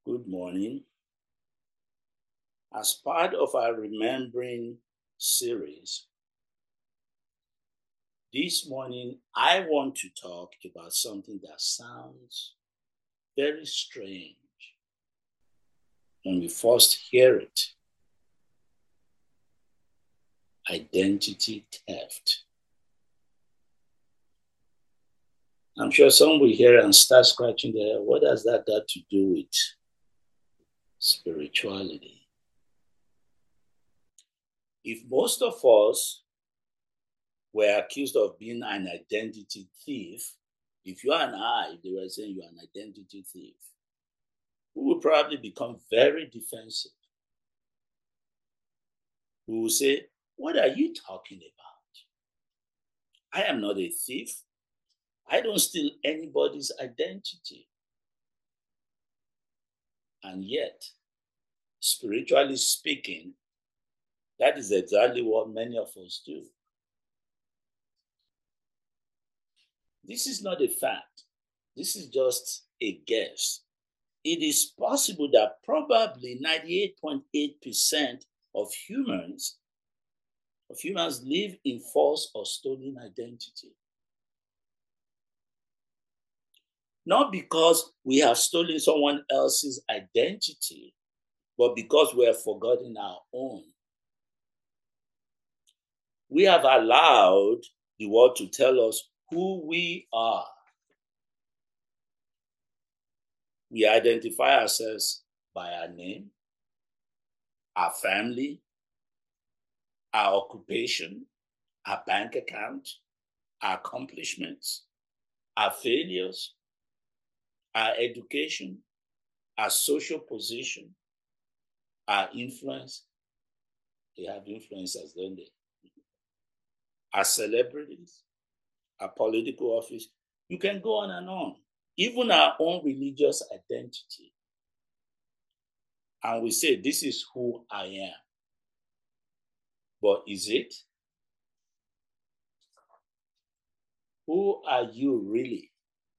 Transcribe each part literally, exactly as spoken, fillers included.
Good morning. As part of our Remembering series, this morning I want to talk about something that sounds very strange when we first hear it: identity theft. I'm sure some will hear and start scratching their head. What has that got to do with spirituality? If most of us were accused of being an identity thief, if you and I, they were saying you're an identity thief, we will probably become very defensive. We will say, what are you talking about? I am not a thief. I don't steal anybody's identity. And yet, spiritually speaking, that is exactly what many of us do. This is not a fact. This is just a guess. It is possible that probably ninety-eight point eight percent of humans of humans live in false or stolen identity. Not because we have stolen someone else's identity, but because we have forgotten our own. We have allowed the world to tell us who we are. We identify ourselves by our name, our family, our occupation, our bank account, our accomplishments, our failures, our education, our social position, our influence. They have influencers, don't they? Our celebrities, our political office. You can go on and on. Even our own religious identity. And we say, this is who I am. But is it? Who are you really?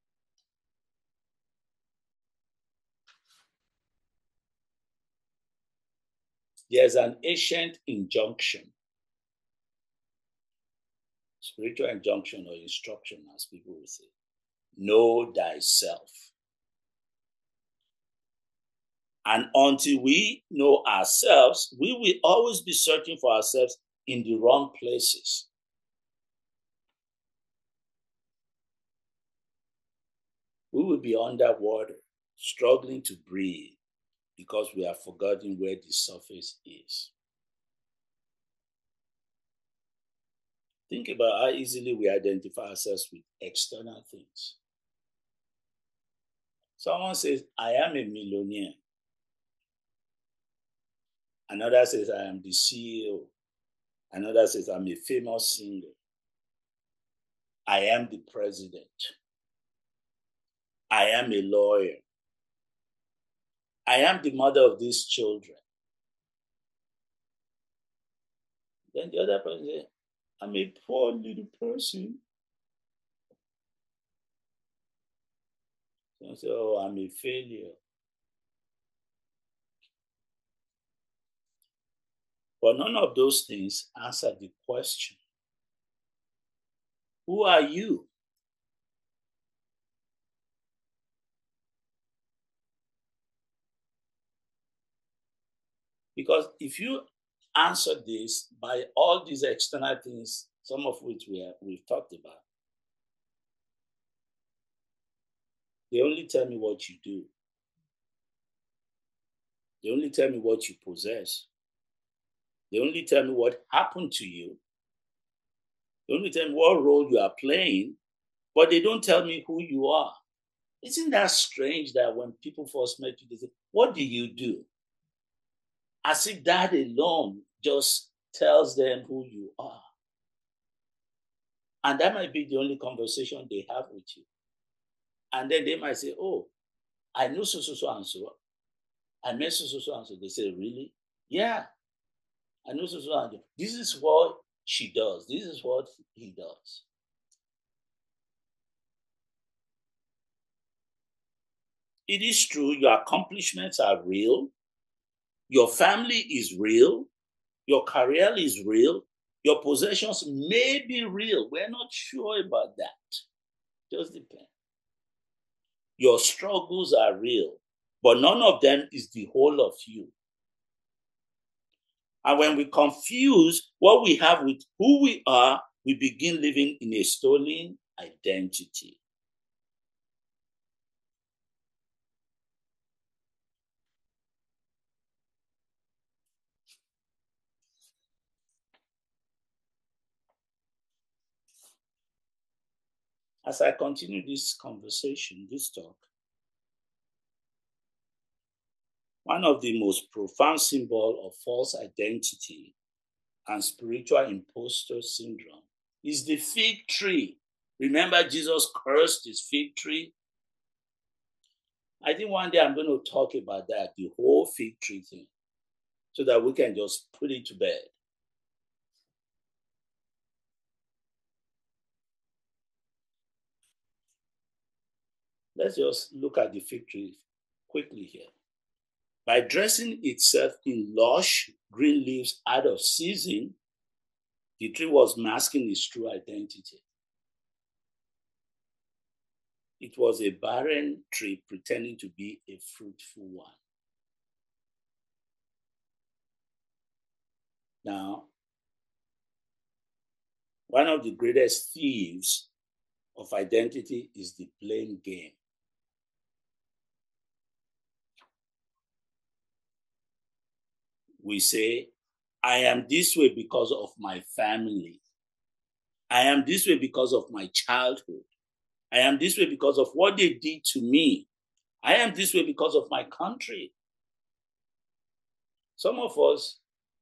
There's an ancient injunction, spiritual injunction or instruction, as people will say: know thyself. And until we know ourselves, we will always be searching for ourselves in the wrong places. We will be underwater, struggling to breathe, because we have forgotten where the surface is. Think about how easily we identify ourselves with external things. Someone says, I am a millionaire. Another says, I am the C E O. Another says, I'm a famous singer. I am the president. I am a lawyer. I am the mother of these children. Then the other person says, I'm a poor little person. Someone says, oh, I'm a failure. But none of those things answer the question. Who are you? Because if you answer this by all these external things, some of which we have, we've talked about, they only tell me what you do. They only tell me what you possess. They only tell me what happened to you. They only tell me what role you are playing, but they don't tell me who you are. Isn't that strange that when people first met you, they say, what do you do? As if that alone just tells them who you are. And that might be the only conversation they have with you. And then they might say, oh, I know so, so, so, and so. I met so, so, so, and so. They say, really? Yeah, I know so, so, and so. This is what she does. This is what he does. It is true, your accomplishments are real. Your family is real. Your career is real. Your possessions may be real. We're not sure about that. Just depends. Your struggles are real, but none of them is the whole of you. And when we confuse what we have with who we are, we begin living in a stolen identity. As I continue this conversation, this talk, one of the most profound symbols of false identity and spiritual imposter syndrome is the fig tree. Remember, Jesus cursed his fig tree? I think one day I'm going to talk about that, the whole fig tree thing, so that we can just put it to bed. Let's just look at the fig tree quickly here. By dressing itself in lush green leaves out of season, the tree was masking its true identity. It was a barren tree pretending to be a fruitful one. Now, one of the greatest thieves of identity is the blame game. We say, I am this way because of my family. I am this way because of my childhood. I am this way because of what they did to me. I am this way because of my country. Some of us,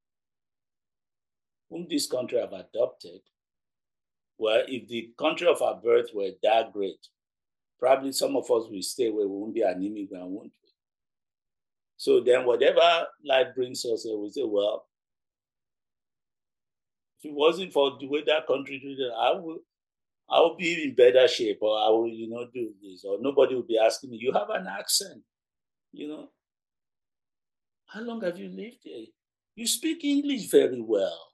whom this country have adopted, well, if the country of our birth were that great, probably some of us will stay where we won't be an immigrant, won't we? So then whatever life brings us, we say, well, if it wasn't for the way that country did it, I would I will be in better shape, or I will, you know, do this, or nobody will be asking me, you have an accent, you know. How long have you lived here? You speak English very well.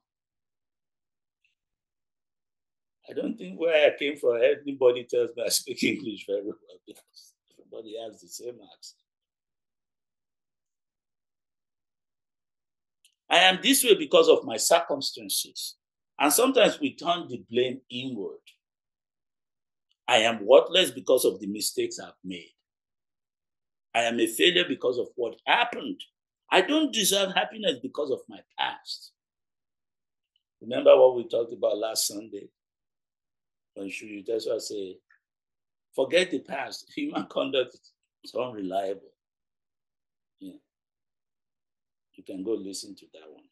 I don't think where I came from, anybody tells me I speak English very well, because everybody has the same accent. I am this way because of my circumstances. And sometimes we turn the blame inward. I am worthless because of the mistakes I've made. I am a failure because of what happened. I don't deserve happiness because of my past. Remember what we talked about last Sunday? When Shuyu Teswa said, forget the past. Human conduct is unreliable. Yeah. You can go listen to that one.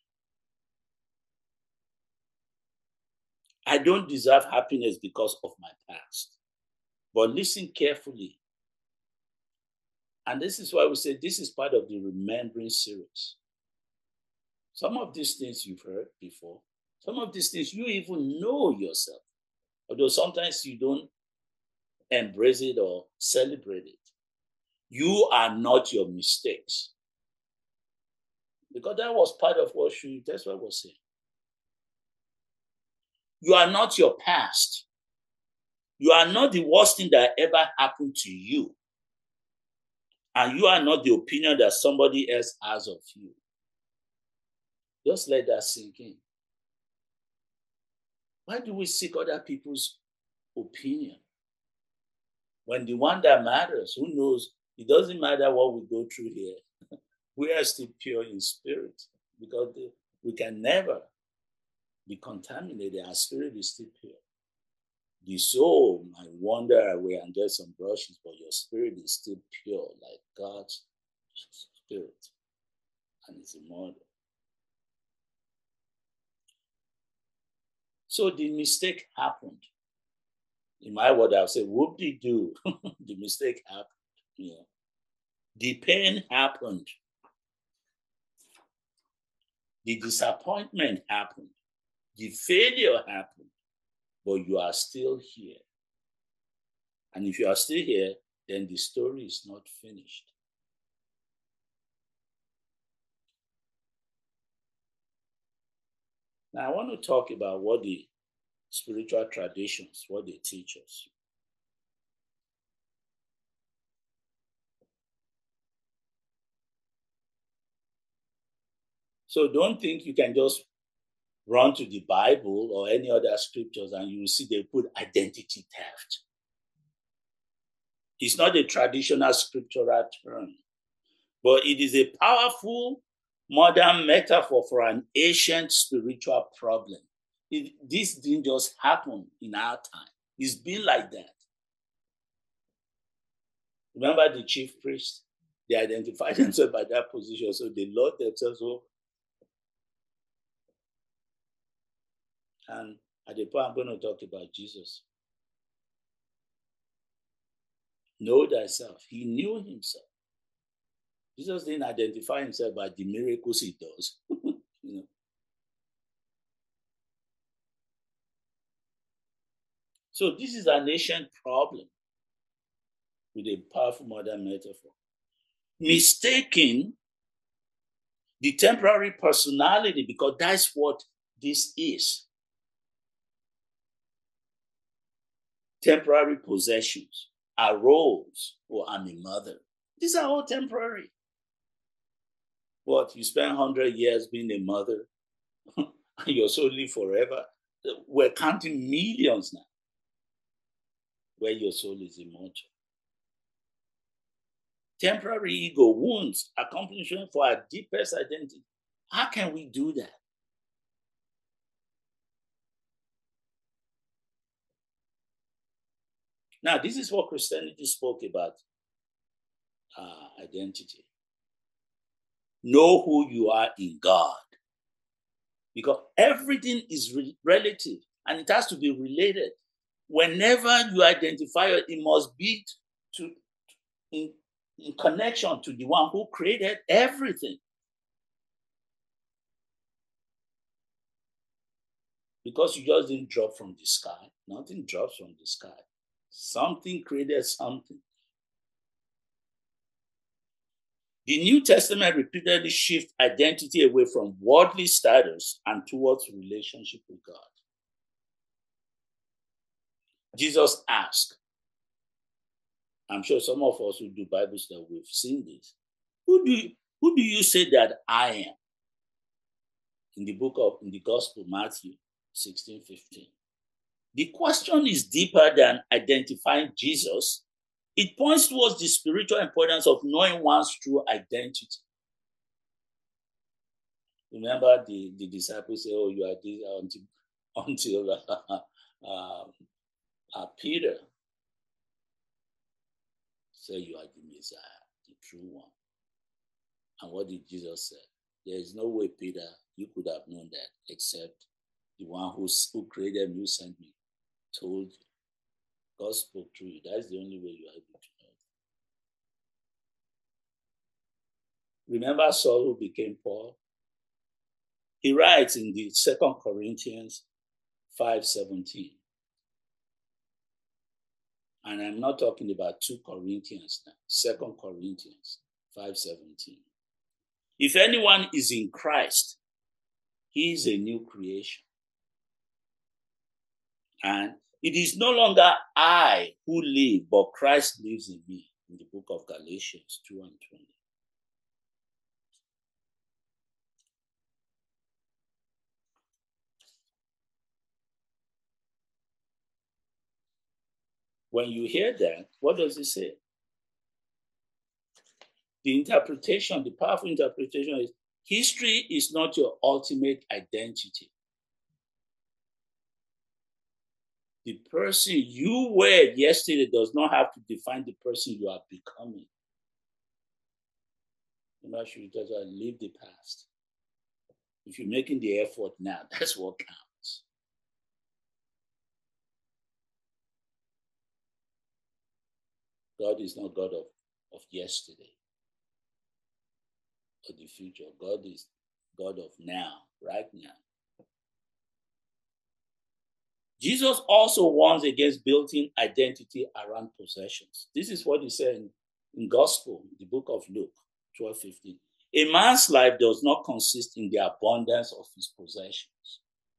I don't deserve happiness because of my past. But listen carefully. And this is why we say this is part of the remembering series. Some of these things you've heard before. Some of these things you even know yourself. Although sometimes you don't embrace it or celebrate it. You are not your mistakes. Because that was part of what she, that's what I was saying. You are not your past. You are not the worst thing that ever happened to you. And you are not the opinion that somebody else has of you. Just let that sink in. Why do we seek other people's opinion? When the one that matters, who knows, it doesn't matter what we go through here. We are still pure in spirit, because we can never be contaminated. Our spirit is still pure. The soul might wander away and get some brushes, but your spirit is still pure, like God's spirit, and it's immortal. So the mistake happened. In my word, I'll say, whoop-de-doo. The mistake happened. You know. The pain happened. The disappointment happened. The failure happened. But you are still here. And if you are still here, then the story is not finished. Now, I want to talk about what the spiritual traditions, what they teach us. So don't think you can just run to the Bible or any other scriptures and you will see they put identity theft. It's not a traditional scriptural term, but it is a powerful modern metaphor for an ancient spiritual problem. It, this didn't just happen in our time. It's been like that. Remember the chief priest? They identified themselves by that position, so they load themselves over. And at the point I'm going to talk about Jesus. Know thyself. He knew himself. Jesus didn't identify himself by the miracles he does. you know. So this is an ancient problem with a powerful modern metaphor. Mistaking the temporary personality, because that's what this is. Temporary possessions, our roles, or I'm a mother. These are all temporary. What, you spend one hundred years being a mother, and your soul live forever? We're counting millions now, where your soul is immortal. Temporary ego wounds, accomplishment for our deepest identity. How can we do that? Now, this is what Christianity spoke about uh, identity. Know who you are in God. Because everything is re- relative and it has to be related. Whenever you identify it, it must be to, in, in connection to the one who created everything. Because you just didn't drop from the sky. Nothing drops from the sky. Something created something. The New Testament repeatedly shifts identity away from worldly status and towards relationship with God. Jesus asked, I'm sure some of us who do Bible study, we've seen this. Who do you, who do you say that I am? In the book of, in the Gospel, Matthew sixteen fifteen. The question is deeper than identifying Jesus. It points towards the spiritual importance of knowing one's true identity. Remember the, the disciples say, oh, you are this until, until uh, uh, uh, Peter said you are the Messiah, the true one. And what did Jesus say? There is no way, Peter, you could have known that except the one who, who created me, who sent me, told you. God spoke through you. That's the only way you are able to know it. Remember Saul who became Paul? He writes in the Second Corinthians five seventeen. And I'm not talking about two Corinthians now. Second Corinthians five seventeen. If anyone is in Christ, he is a new creation. And it is no longer I who live, but Christ lives in me, in the book of Galatians two and twenty. When you hear that, what does it say? The interpretation, the powerful interpretation is, history is not your ultimate identity. The person you were yesterday does not have to define the person you are becoming. I'm not sure you just leave the past. If you're making the effort now, that's what counts. God is not God of, of yesterday or the future. God is God of now, right now. Jesus also warns against building identity around possessions. This is what he said in, in Gospel, the book of Luke, twelve fifteen. A man's life does not consist in the abundance of his possessions.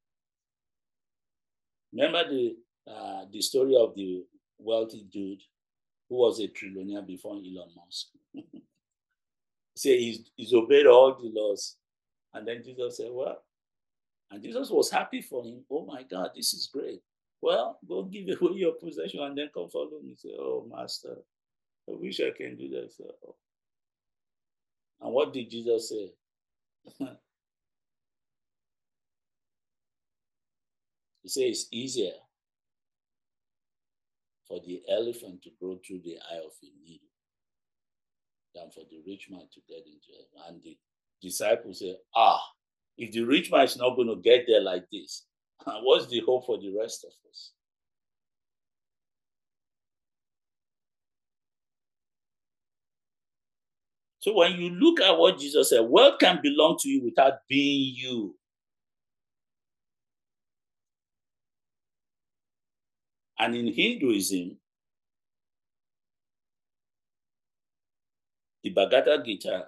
Remember the, uh, the story of the wealthy dude who was a trillionaire before Elon Musk? Say he's, he's obeyed all the laws. And then Jesus said, well, and Jesus was happy for him. Oh my God, this is great. Well, go give away your possession and then come follow me. Say, oh, master, I wish I can do that. So, oh. And what did Jesus say? He said it's easier for the elephant to go through the eye of a needle than for the rich man to get into it. And the disciples say, ah, if the rich man is not going to get there like this, what's the hope for the rest of us? So when you look at what Jesus said, wealth can belong to you without being you. And in Hinduism, the Bhagavad Gita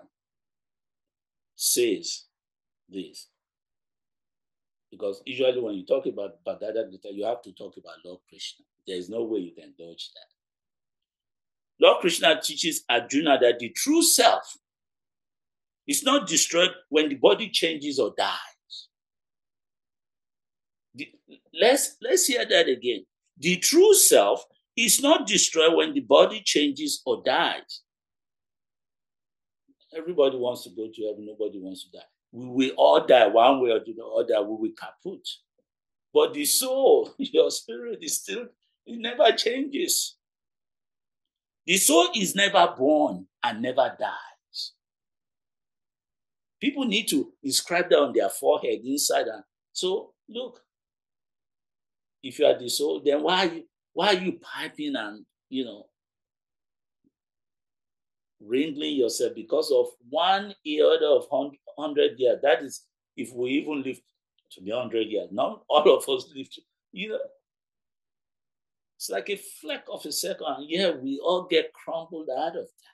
says this. Because usually when you talk about Bhagavad Gita, you have to talk about Lord Krishna. There is no way you can dodge that. Lord Krishna teaches Arjuna that the true self is not destroyed when the body changes or dies. The, let's, let's hear that again. The true self is not destroyed when the body changes or dies. Everybody wants to go to heaven. Nobody wants to die. We will all die one way or the other. We will kaput. But the soul, your spirit is still, it never changes. The soul is never born and never dies. People need to inscribe that on their forehead inside. And so, look, if you are the soul, then why are you, why are you piping and, you know, wrangling yourself because of one year of hundred years? That is, if we even live to be hundred years, not all of us live to, you know, it's like a fleck of a second, and yeah, we all get crumbled out of that.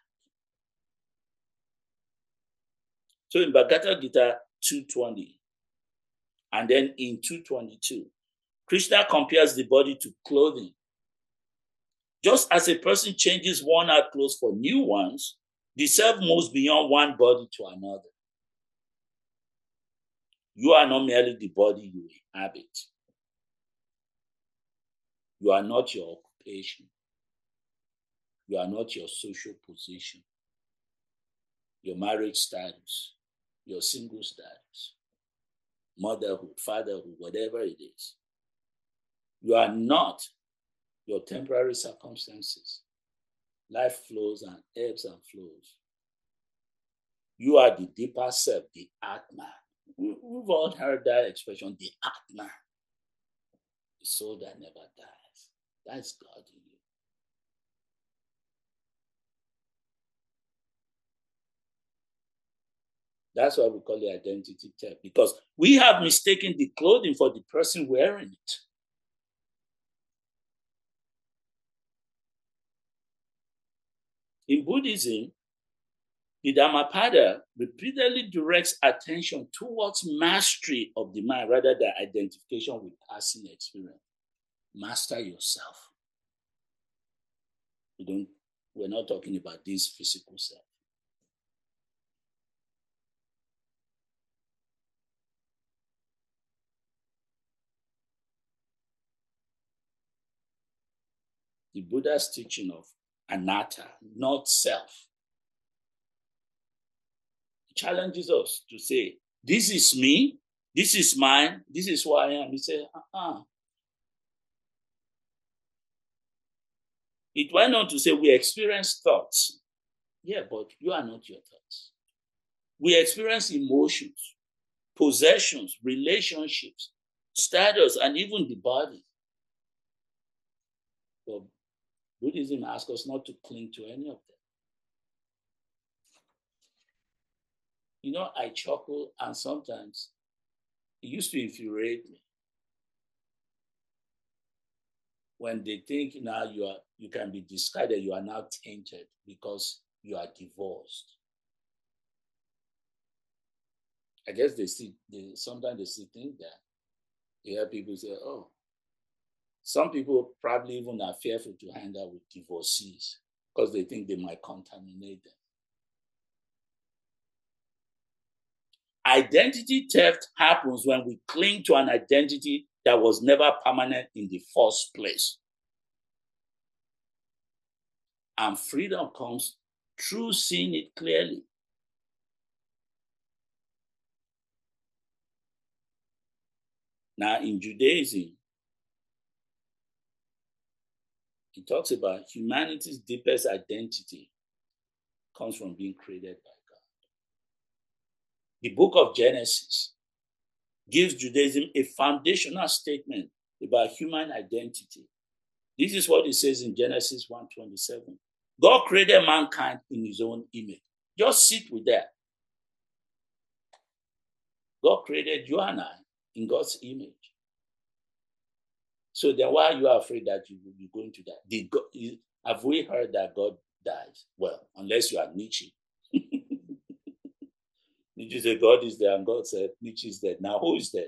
So in Bhagavad Gita two twenty, and then in two twenty-two, Krishna compares the body to clothing. Just as a person changes worn-out clothes for new ones, the self moves beyond one body to another. You are not merely the body you inhabit. You are not your occupation. You are not your social position, your marriage status, your single status, motherhood, fatherhood, whatever it is. You are not your temporary circumstances. Life flows and ebbs and flows. You are the deeper self, the Atman. We've all heard that expression, the Atman, the soul that never dies. That's God in you. That's why we call it identity theft, because we have mistaken the clothing for the person wearing it. In Buddhism, the Dhammapada repeatedly directs attention towards mastery of the mind rather than identification with passing experience. Master yourself. We don't, we're not talking about this physical self. The Buddha's teaching of anatta, not self, challenges us to say, this is me, this is mine, this is who I am. He said, uh-uh. It went on to say, we experience thoughts. Yeah, but you are not your thoughts. We experience emotions, possessions, relationships, status, and even the body. But Buddhism asks us not to cling to any of them. You know, I chuckle, and sometimes it used to infuriate me. when they think now you are, you can be discarded, you are now tainted because you are divorced. I guess they see, they, sometimes they still think that. You hear people say, oh, some people probably even are fearful to hang out with divorcees because they think they might contaminate them. Identity theft happens when we cling to an identity that was never permanent in the first place. And freedom comes through seeing it clearly. Now, in Judaism, it talks about humanity's deepest identity comes from being created by God. The book of Genesis gives Judaism a foundational statement about human identity. This is what it says in Genesis one twenty-seven. God created mankind in his own image. Just sit with that. God created you and I in God's image. So then why are you afraid that you will be going to die? Did God, have we heard that God dies? Well, unless you are Nietzsche. Nietzsche said God is there, and God said Nietzsche is dead. Now who is dead?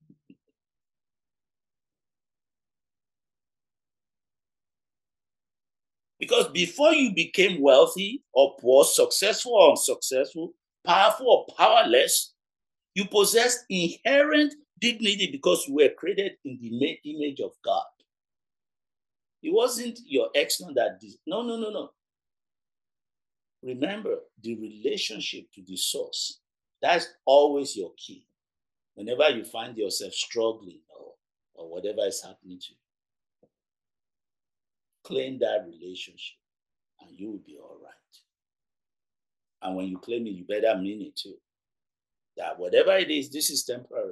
Because before you became wealthy or poor, successful or unsuccessful, powerful or powerless, you possessed inherent dignity because you were created in the image of God. It wasn't your excellence that did. No, no, no, no. Remember the relationship to the source. That's always your key. Whenever you find yourself struggling or, or whatever is happening to you, claim that relationship and you will be all right. And when you claim it, you better mean it too. That whatever it is, this is temporary.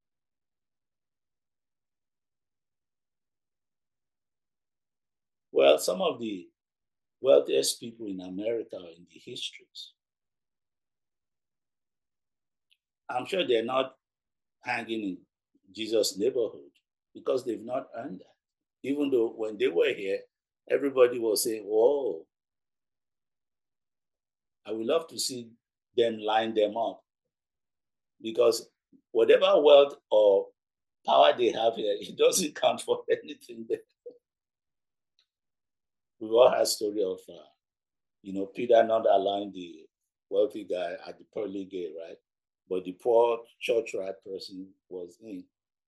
Well, some of the wealthiest people in America or in the histories, I'm sure they're not hanging in Jesus' neighborhood because they've not earned that. Even though when they were here, everybody was saying, whoa, I would love to see them line them up. Because whatever wealth or power they have here, it doesn't count for anything there. We've all had story of, uh, you know, Peter not allowing the wealthy guy at the pearly gate, right? But the poor church rat person was in.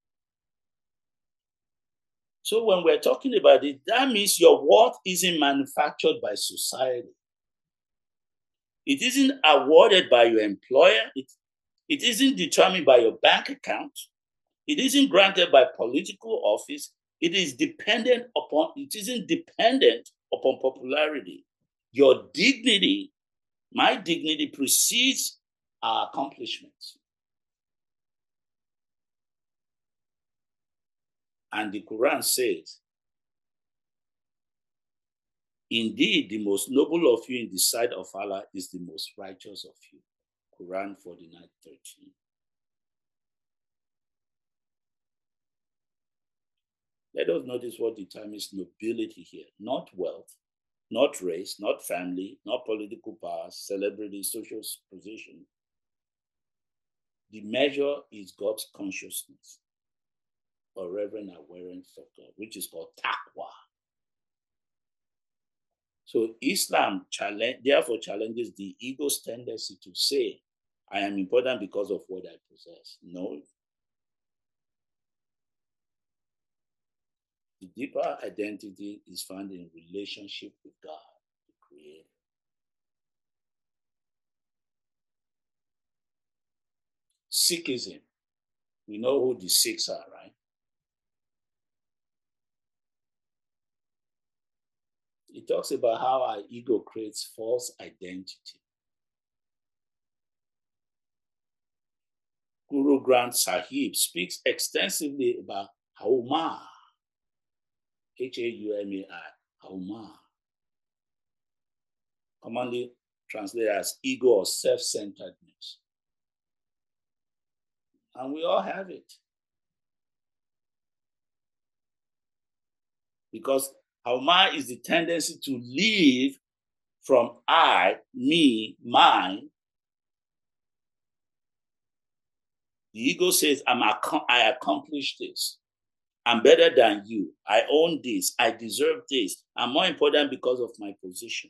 So when we're talking about it, that means your worth isn't manufactured by society. It isn't awarded by your employer. It, it isn't determined by your bank account. It isn't granted by political office. It is dependent upon, it isn't dependent upon popularity. Your dignity, my dignity precedes our accomplishments. And the Quran says, indeed, the most noble of you in the sight of Allah is the most righteous of you. Quran forty-nine thirteen. Let us notice what determines nobility here. Not wealth, not race, not family, not political power, celebrity, social position. The measure is God's consciousness or reverent awareness of God, which is called taqwa. So Islam challenge, therefore challenges the ego's tendency to say, I am important because of what I possess. No. The deeper identity is found in relationship with God, the Creator. Sikhism. We know who the Sikhs are, right? It talks about how our ego creates false identity. Guru Granth Sahib speaks extensively about Hauma, H A U M A I, Hauma, commonly translated as ego or self-centeredness. And we all have it. Because our mind is the tendency to live from I, me, mine. The ego says, I'm ac- I accomplished this. I'm better than you. I own this. I deserve this. I'm more important because of my position.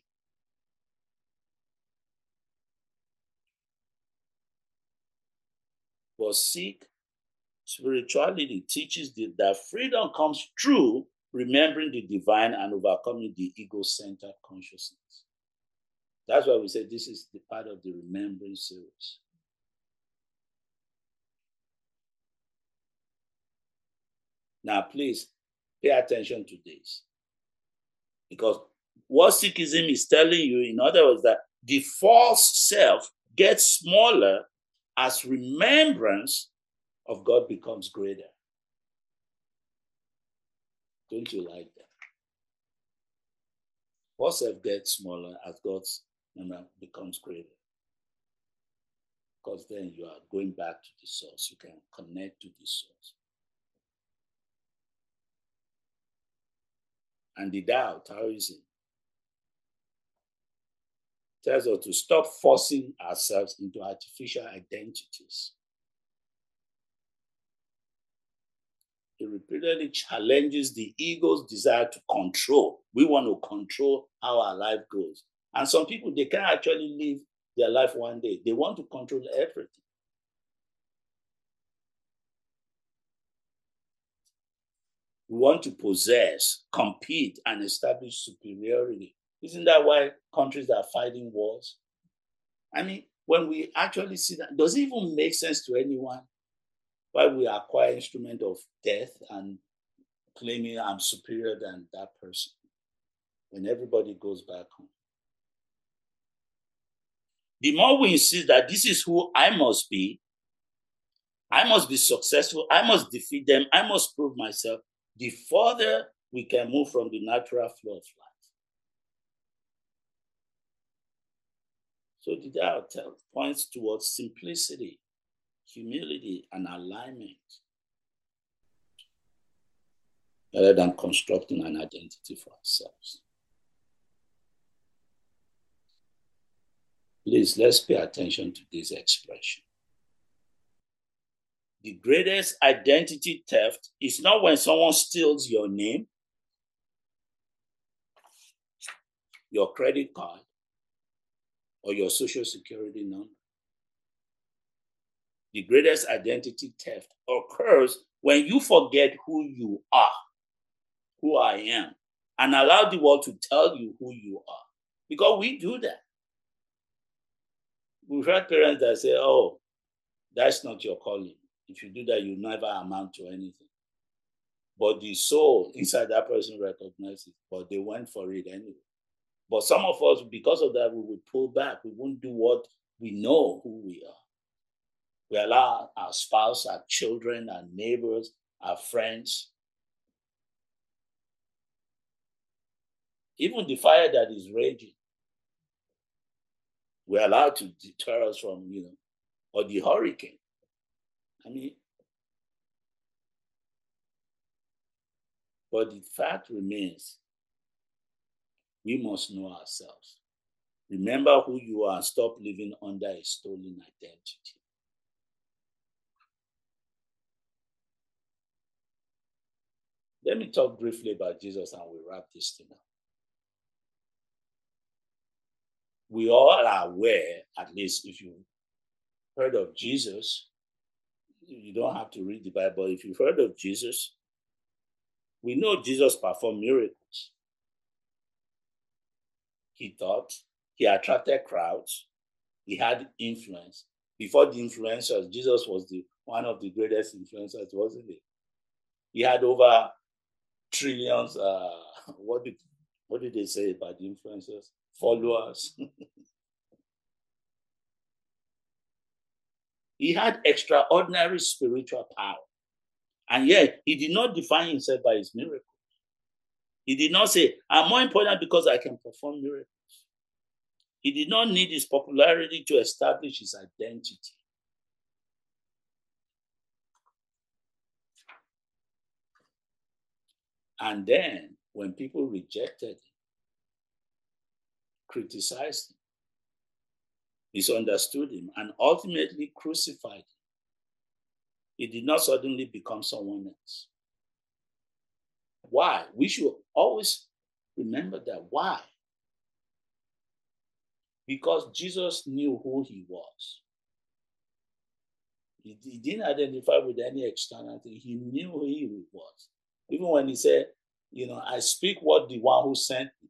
But Sikh spirituality teaches that freedom comes through remembering the divine and overcoming the ego-centered consciousness. That's why we say this is the part of the remembering series. Now, please pay attention to this. Because what Sikhism is telling you, in other words, that the false self gets smaller as remembrance of God becomes greater. Don't you like that? False self gets smaller as God's memory becomes greater. Because then you are going back to the source. You can connect to the source. And the Tao, Taoism, tells us to stop forcing ourselves into artificial identities. It repeatedly challenges the ego's desire to control. We want to control how our life goes. And some people, they can't actually live their life one day. They want to control everything. We want to possess, compete, and establish superiority. Isn't that why countries are fighting wars? I mean, when we actually see that, does it even make sense to anyone why we acquire instrument of death and claiming I'm superior than that person when everybody goes back home? The more we insist that this is who I must be, I must be successful, I must defeat them, I must prove myself, the further we can move from the natural flow of life. So the Tao points towards simplicity, humility, and alignment, rather than constructing an identity for ourselves. Please, let's pay attention to this expression. The greatest identity theft is not when someone steals your name, your credit card, or your social security number. The greatest identity theft occurs when you forget who you are, who I am, and allow the world to tell you who you are. Because we do that. We've heard parents that say, oh, that's not your calling. If you do that, you never amount to anything. But the soul inside that person recognizes it, but they went for it anyway. But some of us, because of that, we would pull back. We won't do what we know who we are. We allow our spouse, our children, our neighbors, our friends, even the fire that is raging, we're allowed to deter us from, you know, or the hurricane. I mean, but the fact remains, we must know ourselves. Remember who you are and stop living under a stolen identity. Let me talk briefly about Jesus and we'll wrap this thing up. We all are aware, at least if you've heard of Jesus, you don't have to read the Bible. If you've heard of Jesus, we know Jesus performed miracles. He taught, he attracted crowds, he had influence. Before the influencers, Jesus was the one of the greatest influencers, wasn't he? He had over trillions, uh, what did what did they say about the influencers? Followers. He had extraordinary spiritual power. And yet, he did not define himself by his miracles. He did not say, I'm more important because I can perform miracles. He did not need his popularity to establish his identity. And then, when people rejected him, criticized him, misunderstood him, and ultimately crucified him, he did not suddenly become someone else. Why? We should always remember that. Why? Because Jesus knew who he was. He, he didn't identify with any external thing. He knew who he was. Even when he said, you know, I speak what the one who sent me.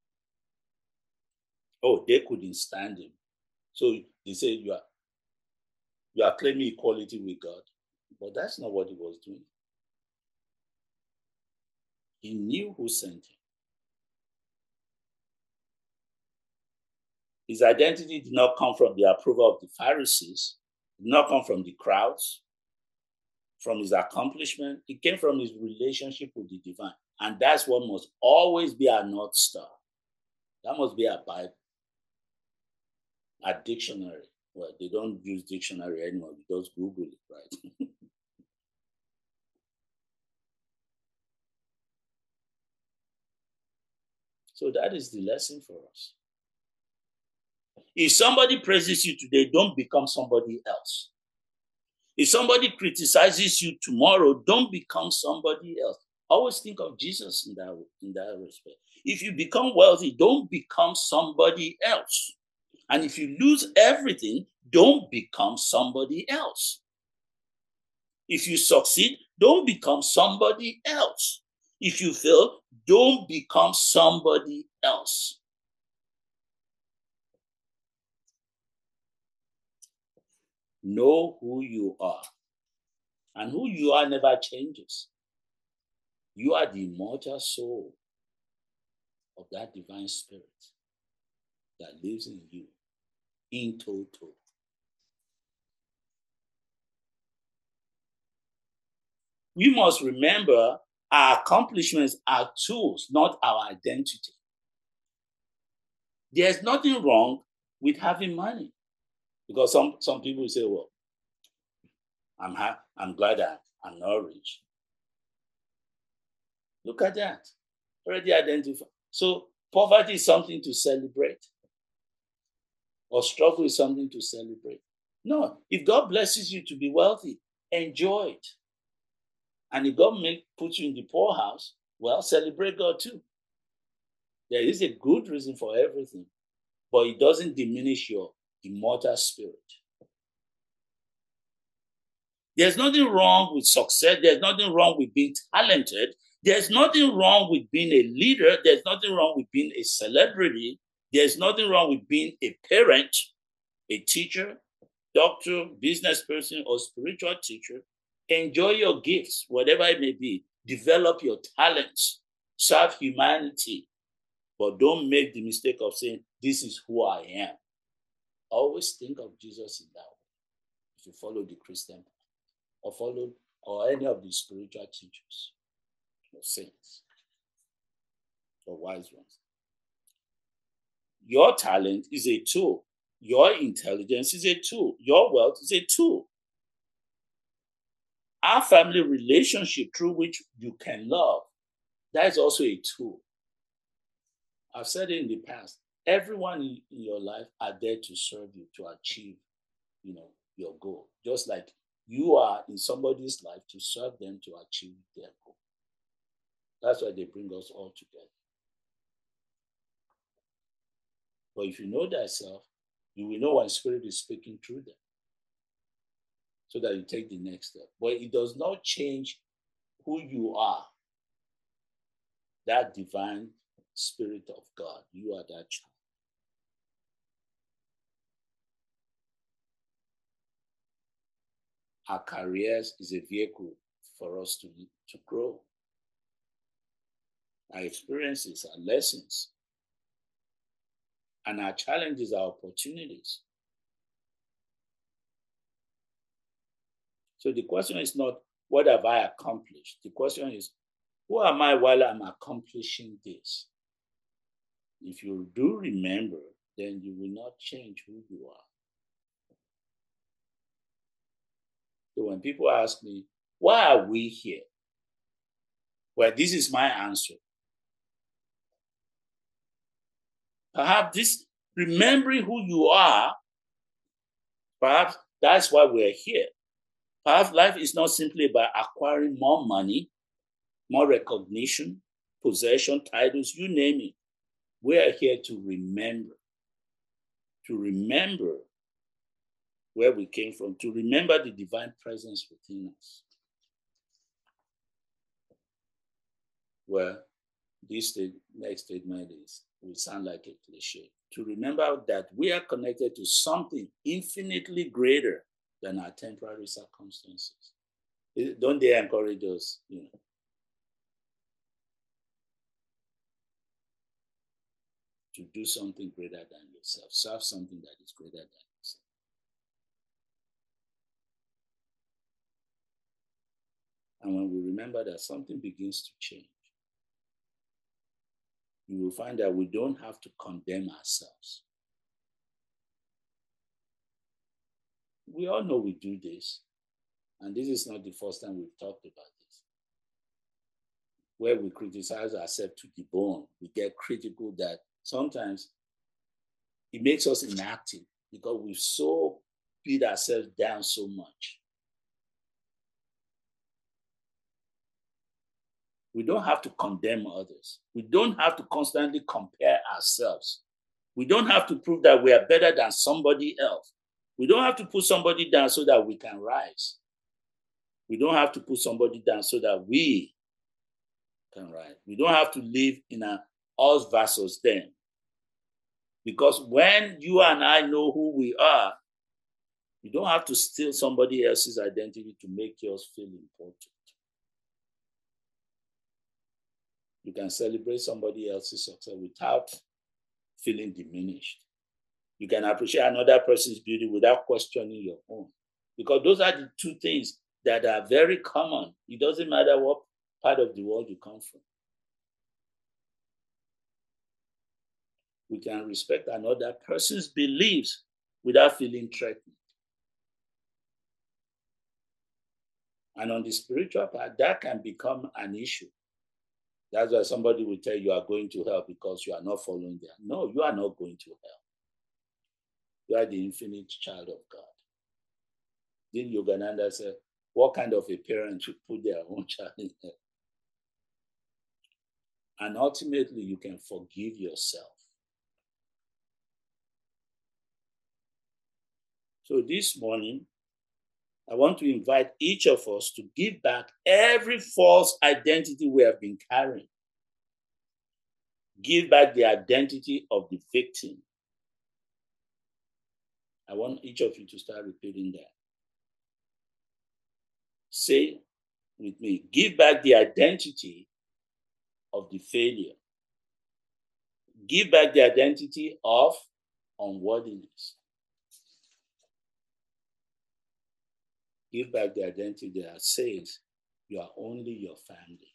Oh, they couldn't stand him. So they said, you are, you are claiming equality with God. But that's not what he was doing. He knew who sent him. His identity did not come from the approval of the Pharisees, did not come from the crowds, from his accomplishment. It came from his relationship with the divine. And that's what must always be our North Star. That must be our Bible, our dictionary. Well, they don't use dictionary anymore. You just Google it, right? So that is the lesson for us. If somebody praises you today, don't become somebody else. If somebody criticizes you tomorrow, don't become somebody else. Always think of Jesus in that, in that respect. If you become wealthy, don't become somebody else. And if you lose everything, don't become somebody else. If you succeed, don't become somebody else. If you fail, don't become somebody else. Know who you are. And who you are never changes. You are the immortal soul of that divine spirit that lives in you in total. We must remember our accomplishments are tools, not our identity. There's nothing wrong with having money. Because some, some people say, well, I'm, ha- I'm glad that I'm not rich. Look at that. Already identified. So poverty is something to celebrate. Or struggle is something to celebrate. No, if God blesses you to be wealthy, enjoy it. And if God make put you in the poorhouse, well, celebrate God too. There is a good reason for everything, but it doesn't diminish your immortal spirit. There's nothing wrong with success. There's nothing wrong with being talented. There's nothing wrong with being a leader. There's nothing wrong with being a celebrity. There's nothing wrong with being a parent, a teacher, doctor, business person, or spiritual teacher. Enjoy your gifts, whatever it may be. Develop your talents. Serve humanity. But don't make the mistake of saying, this is who I am. Always think of Jesus in that way. If you follow the Christian path, or follow or any of the spiritual teachers, or saints, or wise ones. Your talent is a tool. Your intelligence is a tool. Your wealth is a tool. Our family relationship through which you can love, that is also a tool. I've said it in the past. Everyone in your life are there to serve you, to achieve, you know, your goal. Just like you are in somebody's life to serve them to achieve their goal. That's why they bring us all together. But if you know thyself, you will know when Spirit is speaking through them, so that you take the next step. But it does not change who you are. That divine Spirit of God, you are that child. Our careers is a vehicle for us to, to grow. Our experiences, our lessons, and our challenges are opportunities. So the question is not, what have I accomplished? The question is, who am I while I'm accomplishing this? If you do remember, then you will not change who you are. So when people ask me, why are we here? Well, this is my answer. Perhaps this remembering who you are, perhaps that's why we're here. Perhaps life is not simply about acquiring more money, more recognition, possession, titles, you name it. We are here to remember, to remember where we came from, to remember the divine presence within us. Well, this state, next statement is, will sound like a cliche. To remember that we are connected to something infinitely greater than our temporary circumstances. Don't they encourage us, you know? To do something greater than yourself, serve something that is greater than yourself. And when we remember that, something begins to change. You will find that we don't have to condemn ourselves. We all know we do this, and this is not the first time we've talked about this. Where we criticize ourselves to the bone, we get critical that sometimes it makes us inactive because we've so beat ourselves down so much. We don't have to condemn others. We don't have to constantly compare ourselves. We don't have to prove that we are better than somebody else. We don't have to put somebody down so that we can rise. We don't have to put somebody down so that we can rise. We don't have to live in an us versus them. Because when you and I know who we are, you don't have to steal somebody else's identity to make yours feel important. You can celebrate somebody else's success without feeling diminished. You can appreciate another person's beauty without questioning your own. Because those are the two things that are very common. It doesn't matter what part of the world you come from. We can respect another person's beliefs without feeling threatened. And on the spiritual part, that can become an issue. That's why somebody will tell you, you are going to hell because you are not following them. No, you are not going to hell. You are the infinite child of God. Then Yogananda said, what kind of a parent should put their own child in hell? And ultimately, you can forgive yourself. So this morning, I want to invite each of us to give back every false identity we have been carrying. Give back the identity of the victim. I want each of you to start repeating that. Say with me, give back the identity of the failure. Give back the identity of unworthiness. Give back the identity that says you are only your family.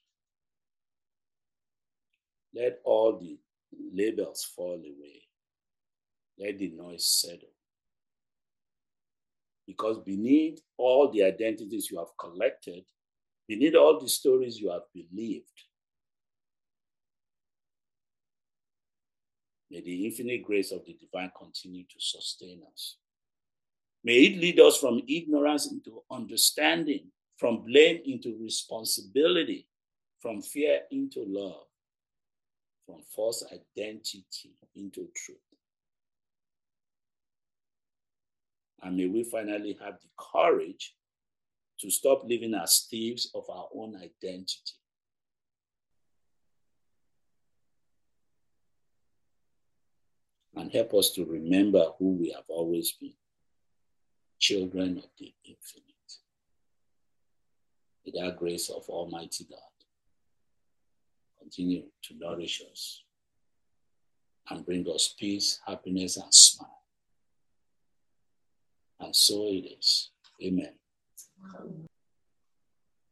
Let all the labels fall away. Let the noise settle. Because beneath all the identities you have collected, beneath all the stories you have believed, may the infinite grace of the divine continue to sustain us. May it lead us from ignorance into understanding, from blame into responsibility, from fear into love, from false identity into truth. And may we finally have the courage to stop living as thieves of our own identity. And help us to remember who we have always been, children of the infinite. May that grace of Almighty God continue to nourish us and bring us peace, happiness, and smile. And so it is. Amen.